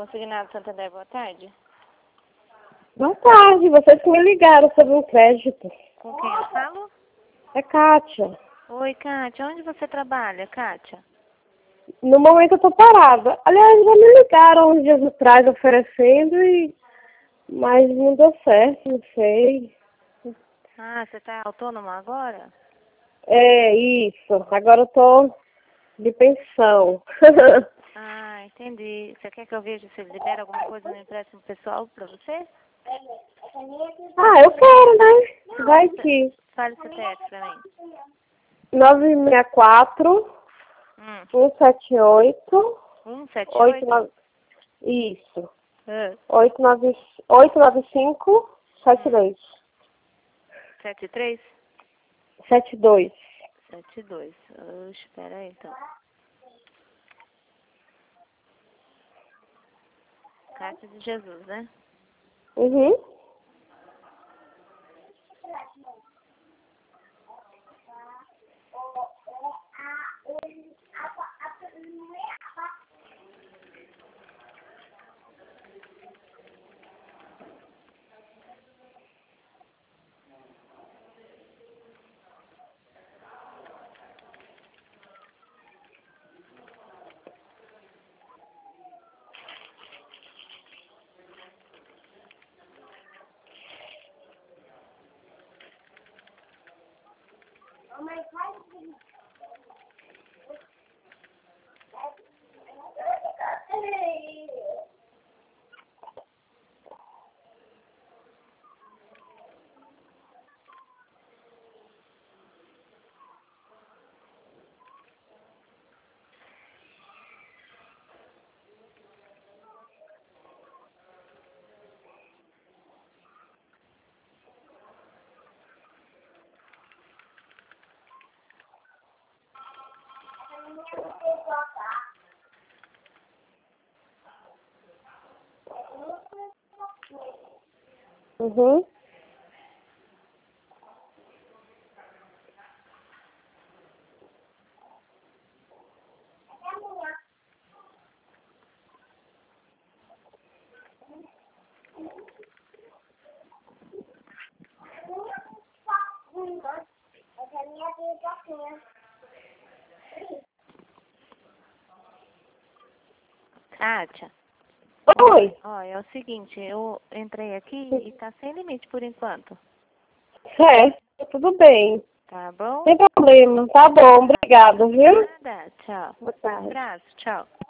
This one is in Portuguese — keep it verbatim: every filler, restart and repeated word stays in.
Consignado Santander, boa tarde. Boa tarde, vocês que me ligaram sobre um crédito. Com quem eu falo? É Kátia. Oi, Kátia. Onde você trabalha, Kátia? No momento eu tô parada. Aliás, já me ligaram uns dias atrás oferecendo, e... mas não deu certo, não sei. Ah, você tá autônoma agora? É, isso. Agora eu tô de pensão. Ah, entendi. Você quer que eu veja se ele libera alguma coisa no empréstimo pessoal pra você? Ah, eu quero, né? Vai que. Fale o C P F pra mim. nove seis quatro, Hum. um sete oito, um sete oito oito? nove... Isso. Ah. oito nove cinco, sete dois. sete três? sete dois. sete dois. Oxe, espera aí, então. Cátia de Jesus, né? Uhum. Uhum. Kátia. Oi. Ó, é o seguinte, eu entrei aqui e tá sem limite por enquanto. Certo, tudo bem. Tá bom? Sem problema. Tá bom, obrigada, viu? Nada. Tchau. Boa tarde. Abraço. Tchau.